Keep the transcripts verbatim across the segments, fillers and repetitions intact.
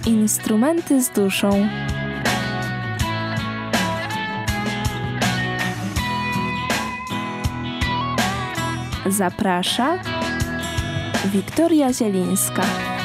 Instrumenty z duszą. Zaprasza Wiktoria Zielińska.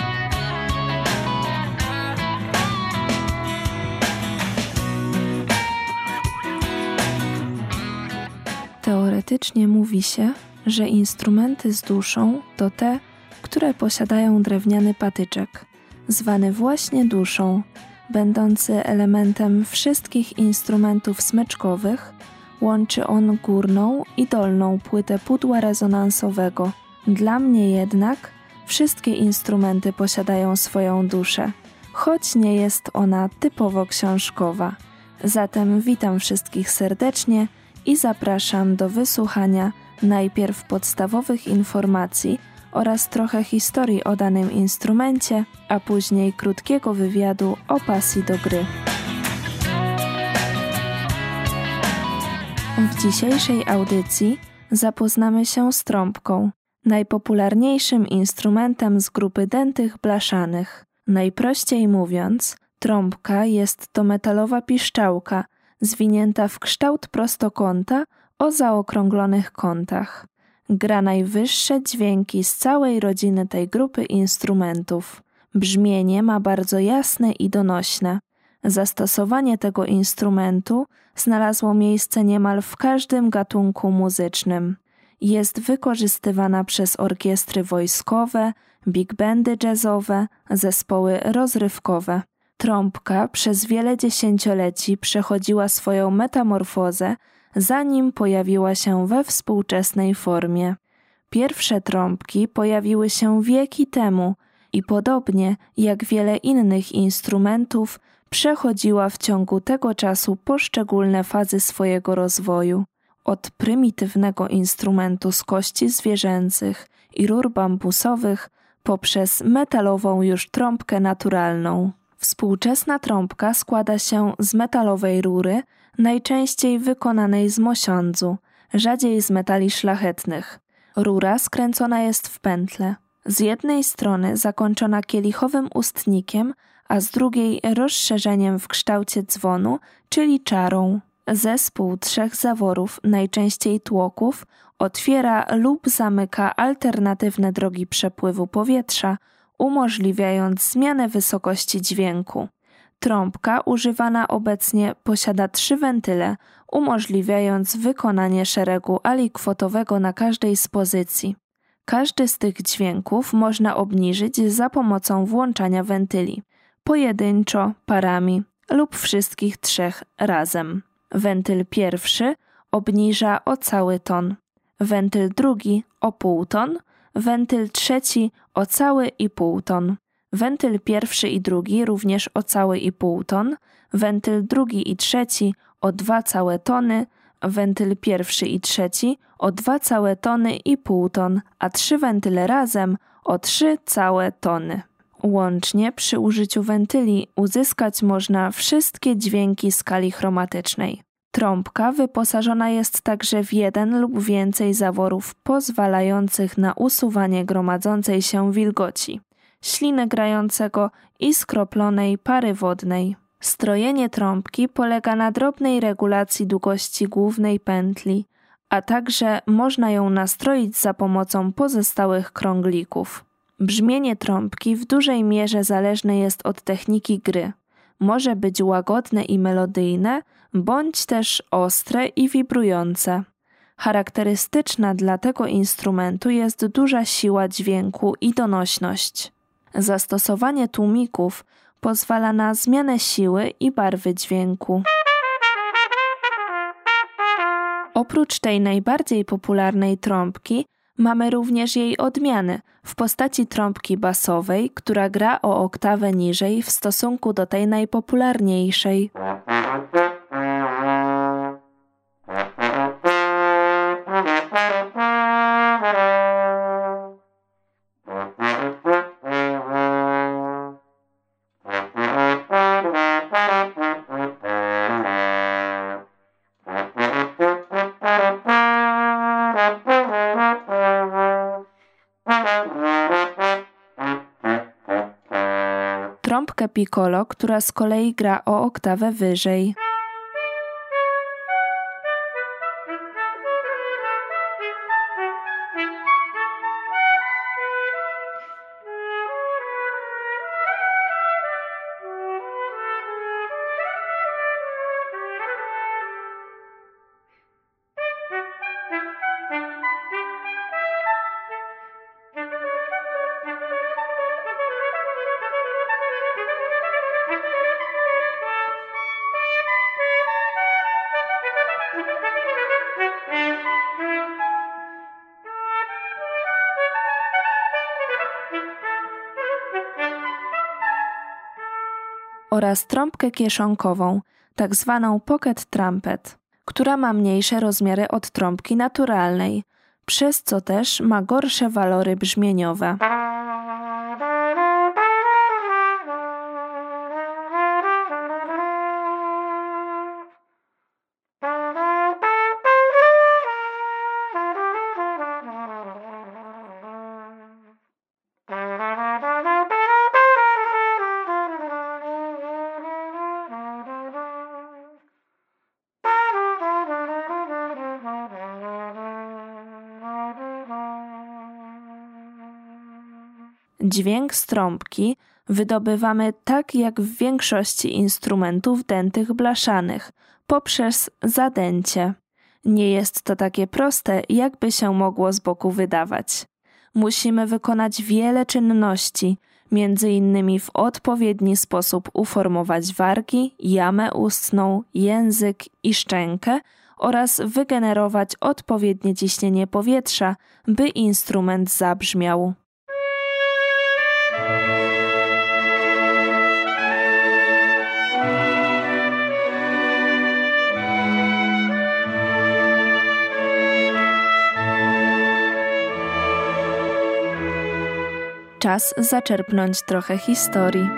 Teoretycznie mówi się, że instrumenty z duszą to te, które posiadają drewniany patyczek, zwany właśnie duszą, będący elementem wszystkich instrumentów smyczkowych. Łączy on górną i dolną płytę pudła rezonansowego. Dla mnie jednak wszystkie instrumenty posiadają swoją duszę, choć nie jest ona typowo książkowa. Zatem witam wszystkich serdecznie i zapraszam do wysłuchania najpierw podstawowych informacji oraz trochę historii o danym instrumencie, a później krótkiego wywiadu o pasji do gry. W dzisiejszej audycji zapoznamy się z trąbką, najpopularniejszym instrumentem z grupy dętych blaszanych. Najprościej mówiąc, trąbka jest to metalowa piszczałka, zwinięta w kształt prostokąta o zaokrąglonych kątach. Gra najwyższe dźwięki z całej rodziny tej grupy instrumentów. Brzmienie ma bardzo jasne i donośne. Zastosowanie tego instrumentu znalazło miejsce niemal w każdym gatunku muzycznym. Jest wykorzystywana przez orkiestry wojskowe, big bandy jazzowe, zespoły rozrywkowe. Trąbka przez wiele dziesięcioleci przechodziła swoją metamorfozę, zanim pojawiła się we współczesnej formie. Pierwsze trąbki pojawiły się wieki temu i podobnie jak wiele innych instrumentów przechodziła w ciągu tego czasu poszczególne fazy swojego rozwoju. Od prymitywnego instrumentu z kości zwierzęcych i rur bambusowych poprzez metalową już trąbkę naturalną. Współczesna trąbka składa się z metalowej rury, najczęściej wykonanej z mosiądzu, rzadziej z metali szlachetnych. Rura skręcona jest w pętlę. Z jednej strony zakończona kielichowym ustnikiem, a z drugiej rozszerzeniem w kształcie dzwonu, czyli czarą. Zespół trzech zaworów, najczęściej tłoków, otwiera lub zamyka alternatywne drogi przepływu powietrza, umożliwiając zmianę wysokości dźwięku. Trąbka używana obecnie posiada trzy wentyle, umożliwiając wykonanie szeregu alikwotowego na każdej z pozycji. Każdy z tych dźwięków można obniżyć za pomocą włączania wentyli, pojedynczo, parami lub wszystkich trzech razem. Wentyl pierwszy obniża o cały ton, wentyl drugi o pół ton, wentyl trzeci o cały i pół ton. Wentyl pierwszy i drugi również o cały i pół ton, wentyl drugi i trzeci o dwa całe tony, wentyl pierwszy i trzeci o dwa całe tony i pół ton, a trzy wentyle razem o trzy całe tony. Łącznie przy użyciu wentyli uzyskać można wszystkie dźwięki skali chromatycznej. Trąbka wyposażona jest także w jeden lub więcej zaworów pozwalających na usuwanie gromadzącej się wilgoci, śliny grającego i skroplonej pary wodnej. Strojenie trąbki polega na drobnej regulacji długości głównej pętli, a także można ją nastroić za pomocą pozostałych krąglików. Brzmienie trąbki w dużej mierze zależne jest od techniki gry. Może być łagodne i melodyjne, bądź też ostre i wibrujące. Charakterystyczna dla tego instrumentu jest duża siła dźwięku i donośność. Zastosowanie tłumików pozwala na zmianę siły i barwy dźwięku. Oprócz tej najbardziej popularnej trąbki mamy również jej odmiany w postaci trąbki basowej, która gra o oktawę niżej w stosunku do tej najpopularniejszej. trąbkę piccolo, która z kolei gra o oktawę wyżej. Oraz trąbkę kieszonkową, tak zwaną pocket trumpet, która ma mniejsze rozmiary od trąbki naturalnej, przez co też ma gorsze walory brzmieniowe. Dźwięk z trąbki wydobywamy tak jak w większości instrumentów dętych blaszanych, poprzez zadęcie. Nie jest to takie proste, jakby się mogło z boku wydawać. Musimy wykonać wiele czynności, między innymi w odpowiedni sposób uformować wargi, jamę ustną, język i szczękę oraz wygenerować odpowiednie ciśnienie powietrza, by instrument zabrzmiał. Czas zaczerpnąć trochę historii.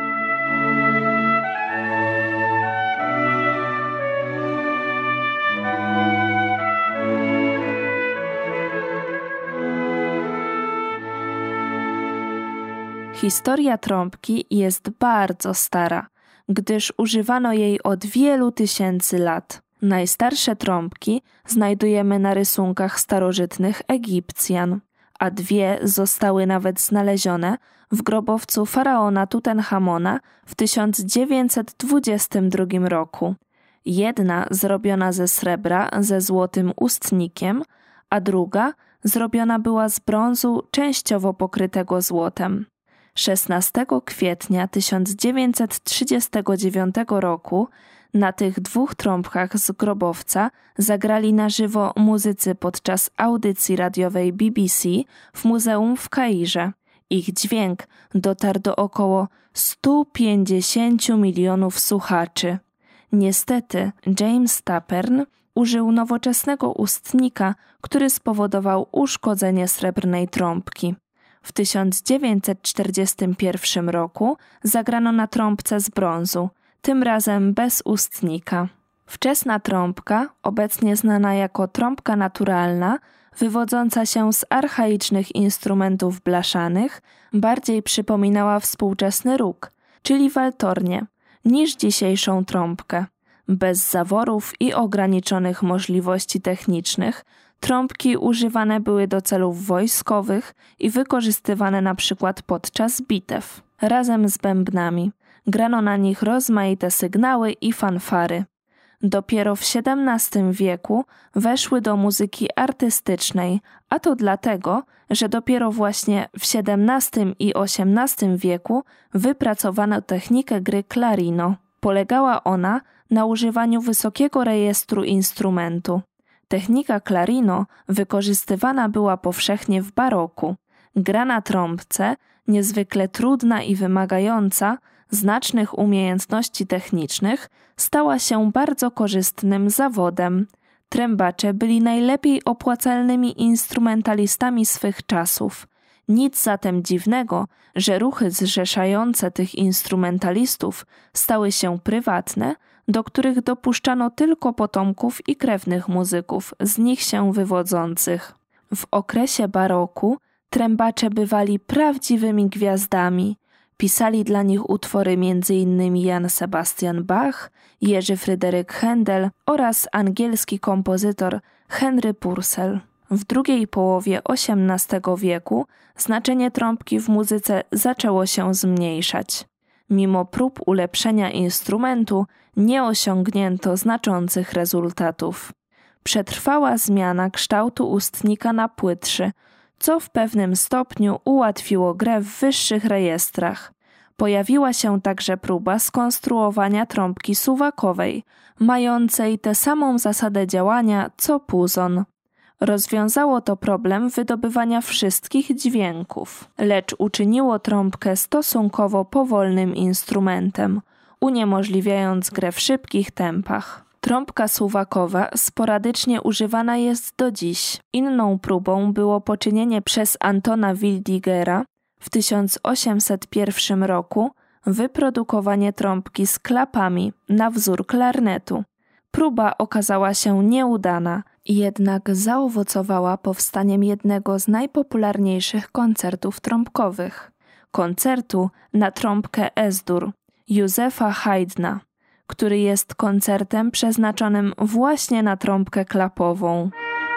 Historia trąbki jest bardzo stara, gdyż używano jej od wielu tysięcy lat. Najstarsze trąbki znajdujemy na rysunkach starożytnych Egipcjan, a dwie zostały nawet znalezione w grobowcu faraona Tutenchamona w tysiąc dziewięćset dwudziestym drugim roku. Jedna zrobiona ze srebra ze złotym ustnikiem, a druga zrobiona była z brązu częściowo pokrytego złotem. szesnastego kwietnia tysiąc dziewięćset trzydziestego dziewiątego roku na tych dwóch trąbkach z grobowca zagrali na żywo muzycy podczas audycji radiowej B B C w muzeum w Kairze. Ich dźwięk dotarł do około stu pięćdziesięciu milionów słuchaczy. Niestety James Tapern użył nowoczesnego ustnika, który spowodował uszkodzenie srebrnej trąbki. W tysiąc dziewięćset czterdziestym pierwszym roku zagrano na trąbce z brązu, tym razem bez ustnika. Wczesna trąbka, obecnie znana jako trąbka naturalna, wywodząca się z archaicznych instrumentów blaszanych, bardziej przypominała współczesny róg, czyli waltornię, niż dzisiejszą trąbkę. Bez zaworów i ograniczonych możliwości technicznych, trąbki używane były do celów wojskowych i wykorzystywane na przykład podczas bitew. Razem z bębnami grano na nich rozmaite sygnały i fanfary. Dopiero w siedemnastym wieku weszły do muzyki artystycznej, a to dlatego, że dopiero właśnie w siedemnastym i osiemnastym wieku wypracowano technikę gry clarino. Polegała ona na używaniu wysokiego rejestru instrumentu. Technika clarino wykorzystywana była powszechnie w baroku. Gra na trąbce, niezwykle trudna i wymagająca znacznych umiejętności technicznych, stała się bardzo korzystnym zawodem. Trębacze byli najlepiej opłacalnymi instrumentalistami swych czasów. Nic zatem dziwnego, że ruchy zrzeszające tych instrumentalistów stały się prywatne, do których dopuszczano tylko potomków i krewnych muzyków, z nich się wywodzących. W okresie baroku trębacze bywali prawdziwymi gwiazdami. Pisali dla nich utwory m.in. Jan Sebastian Bach, Jerzy Fryderyk Händel oraz angielski kompozytor Henry Purcell. W drugiej połowie osiemnastego wieku znaczenie trąbki w muzyce zaczęło się zmniejszać. Mimo prób ulepszenia instrumentu nie osiągnięto znaczących rezultatów. Przetrwała zmiana kształtu ustnika na płytszy, co w pewnym stopniu ułatwiło grę w wyższych rejestrach. Pojawiła się także próba skonstruowania trąbki suwakowej, mającej tę samą zasadę działania co puzon. Rozwiązało to problem wydobywania wszystkich dźwięków, lecz uczyniło trąbkę stosunkowo powolnym instrumentem, uniemożliwiając grę w szybkich tempach. Trąbka suwakowa sporadycznie używana jest do dziś. Inną próbą było poczynienie przez Antona Wildigera w tysiąc osiemset pierwszym roku wyprodukowanie trąbki z klapami na wzór klarnetu. Próba okazała się nieudana, jednak zaowocowała powstaniem jednego z najpopularniejszych koncertów trąbkowych – koncertu na trąbkę Es-dur Józefa Haydna, który jest koncertem przeznaczonym właśnie na trąbkę klapową.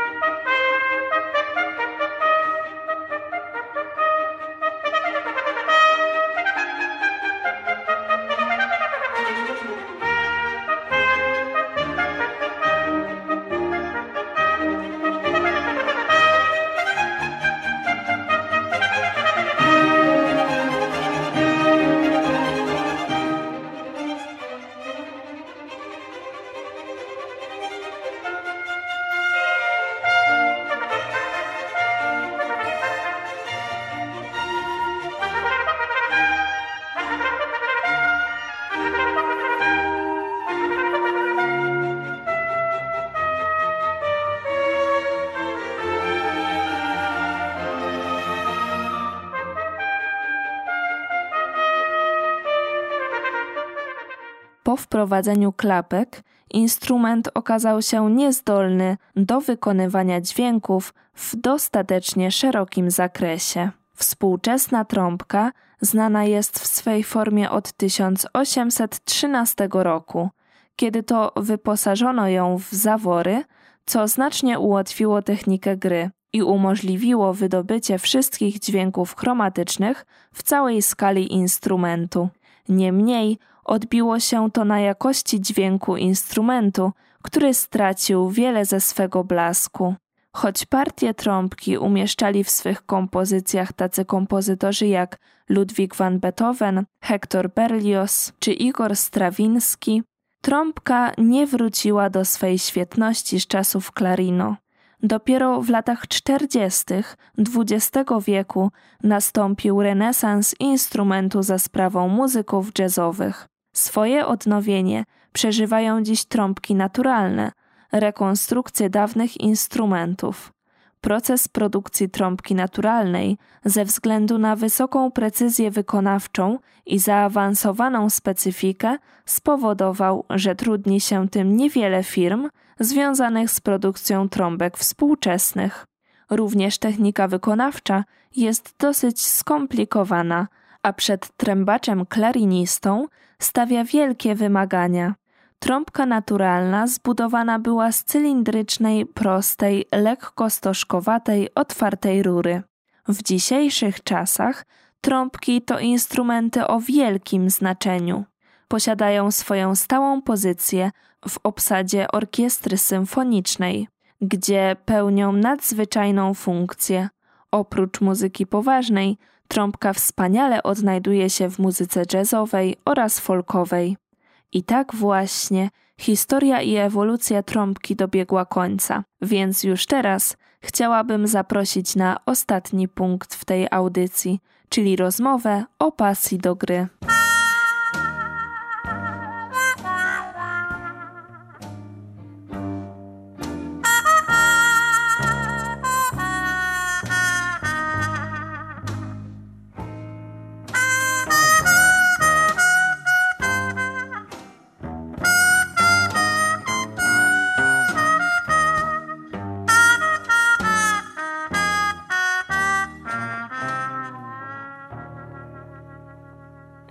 Po wprowadzeniu klapek instrument okazał się niezdolny do wykonywania dźwięków w dostatecznie szerokim zakresie. Współczesna trąbka znana jest w swej formie od tysiąc osiemset trzynastego roku, kiedy to wyposażono ją w zawory, co znacznie ułatwiło technikę gry i umożliwiło wydobycie wszystkich dźwięków chromatycznych w całej skali instrumentu. Niemniej odbiło się to na jakości dźwięku instrumentu, który stracił wiele ze swego blasku. Choć partie trąbki umieszczali w swych kompozycjach tacy kompozytorzy jak Ludwig van Beethoven, Hector Berlioz czy Igor Strawinski, trąbka nie wróciła do swej świetności z czasów Clarino. Dopiero w latach czterdziestych dwudziestego wieku nastąpił renesans instrumentu za sprawą muzyków jazzowych. Swoje odnowienie przeżywają dziś trąbki naturalne, rekonstrukcje dawnych instrumentów. Proces produkcji trąbki naturalnej ze względu na wysoką precyzję wykonawczą i zaawansowaną specyfikę spowodował, że trudni się tym niewiele firm związanych z produkcją trąbek współczesnych. Również technika wykonawcza jest dosyć skomplikowana, a przed trębaczem klarinistą stawia wielkie wymagania. Trąbka naturalna zbudowana była z cylindrycznej, prostej, lekko stożkowatej, otwartej rury. W dzisiejszych czasach trąbki to instrumenty o wielkim znaczeniu. Posiadają swoją stałą pozycję w obsadzie orkiestry symfonicznej, gdzie pełnią nadzwyczajną funkcję. Oprócz muzyki poważnej, trąbka wspaniale odnajduje się w muzyce jazzowej oraz folkowej. I tak właśnie historia i ewolucja trąbki dobiegła końca, więc już teraz chciałabym zaprosić na ostatni punkt w tej audycji, czyli rozmowę o pasji do gry.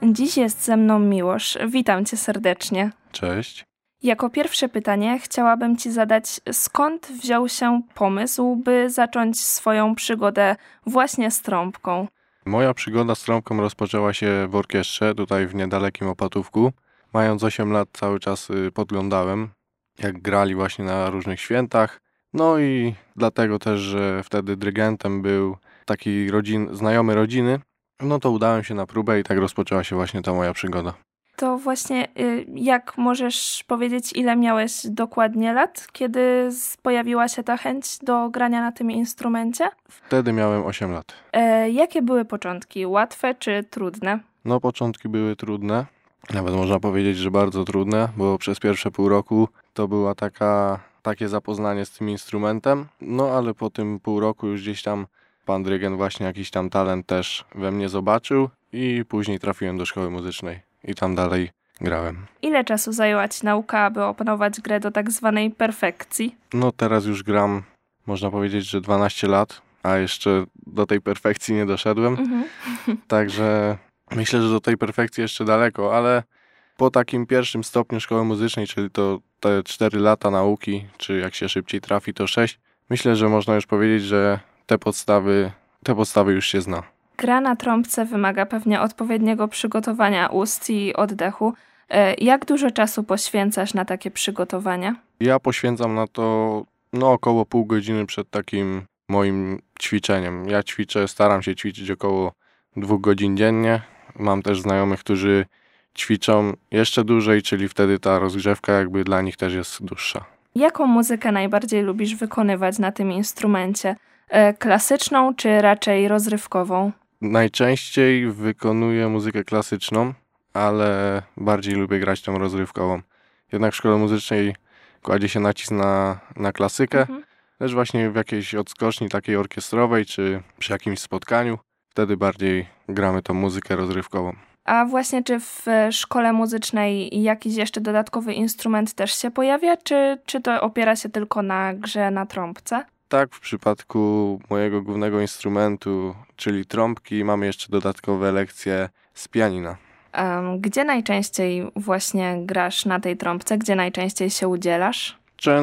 Dziś jest ze mną Miłosz. Witam cię serdecznie. Cześć. Jako pierwsze pytanie chciałabym ci zadać, skąd wziął się pomysł, by zacząć swoją przygodę właśnie z trąbką? Moja przygoda z trąbką rozpoczęła się w orkiestrze, tutaj w niedalekim Opatówku. Mając osiem lat cały czas podglądałem, jak grali właśnie na różnych świętach. No i dlatego też, że wtedy dyrygentem był taki rodzin, znajomy rodziny, no to udałem się na próbę i tak rozpoczęła się właśnie ta moja przygoda. To właśnie jak możesz powiedzieć, ile miałeś dokładnie lat, kiedy pojawiła się ta chęć do grania na tym instrumencie? Wtedy miałem osiem lat. E, jakie były początki? Łatwe czy trudne? No początki były trudne. Nawet można powiedzieć, że bardzo trudne, bo przez pierwsze pół roku to była taka, takie zapoznanie z tym instrumentem. No ale po tym pół roku już gdzieś tam pan dyrygent właśnie jakiś tam talent też we mnie zobaczył i później trafiłem do szkoły muzycznej i tam dalej grałem. Ile czasu zajęła ci nauka, aby opanować grę do tak zwanej perfekcji? No teraz już gram, można powiedzieć, że dwanaście lat, a jeszcze do tej perfekcji nie doszedłem. Mhm. Także myślę, że do tej perfekcji jeszcze daleko, ale po takim pierwszym stopniu szkoły muzycznej, czyli to te cztery lata nauki, czy jak się szybciej trafi, to sześć, myślę, że można już powiedzieć, że te podstawy, te podstawy już się zna. Gra na trąbce wymaga pewnie odpowiedniego przygotowania ust i oddechu. Jak dużo czasu poświęcasz na takie przygotowania? Ja poświęcam na to no, około pół godziny przed takim moim ćwiczeniem. Ja ćwiczę, staram się ćwiczyć około dwóch godzin dziennie. Mam też znajomych, którzy ćwiczą jeszcze dłużej, czyli wtedy ta rozgrzewka jakby dla nich też jest dłuższa. Jaką muzykę najbardziej lubisz wykonywać na tym instrumencie? E, klasyczną czy raczej rozrywkową? Najczęściej wykonuję muzykę klasyczną, ale bardziej lubię grać tą rozrywkową. Jednak w szkole muzycznej kładzie się nacisk na, na klasykę, mhm. lecz właśnie w jakiejś odskoczni takiej orkiestrowej czy przy jakimś spotkaniu, wtedy bardziej gramy tą muzykę rozrywkową. A właśnie czy w szkole muzycznej jakiś jeszcze dodatkowy instrument też się pojawia, czy, czy to opiera się tylko na grze na trąbce? Tak, w przypadku mojego głównego instrumentu, czyli trąbki, mamy jeszcze dodatkowe lekcje z pianina. Um, gdzie najczęściej właśnie grasz na tej trąbce? Gdzie najczęściej się udzielasz?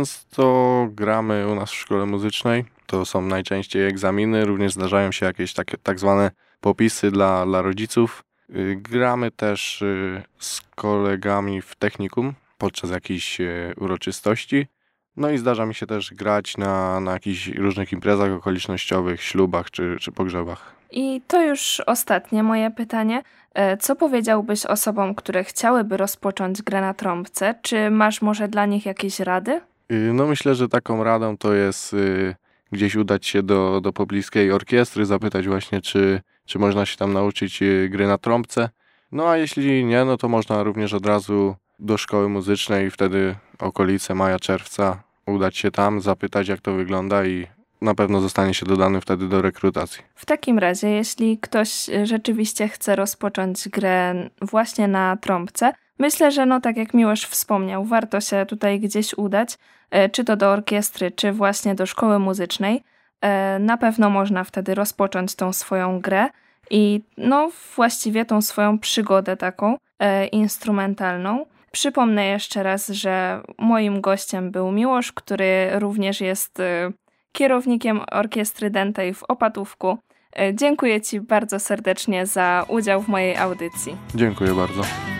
Często gramy u nas w szkole muzycznej. To są najczęściej egzaminy, również zdarzają się jakieś takie tak zwane popisy dla, dla rodziców. Gramy też z kolegami w technikum podczas jakichś uroczystości. No i zdarza mi się też grać na, na jakichś różnych imprezach okolicznościowych, ślubach czy, czy pogrzebach. I to już ostatnie moje pytanie. Co powiedziałbyś osobom, które chciałyby rozpocząć grę na trąbce? Czy masz może dla nich jakieś rady? No myślę, że taką radą to jest y, gdzieś udać się do, do pobliskiej orkiestry, zapytać właśnie, czy, czy można się tam nauczyć y, gry na trąbce. No a jeśli nie, no to można również od razu do szkoły muzycznej i wtedy okolice maja, czerwca udać się tam, zapytać jak to wygląda i na pewno zostanie się dodany wtedy do rekrutacji. W takim razie, jeśli ktoś rzeczywiście chce rozpocząć grę właśnie na trąbce, myślę, że no tak jak Miłosz wspomniał, warto się tutaj gdzieś udać, czy to do orkiestry, czy właśnie do szkoły muzycznej. Na pewno można wtedy rozpocząć tą swoją grę i no właściwie tą swoją przygodę taką instrumentalną. Przypomnę jeszcze raz, że moim gościem był Miłosz, który również jest kierownikiem orkiestry dętej w Opatówku. Dziękuję ci bardzo serdecznie za udział w mojej audycji. Dziękuję bardzo.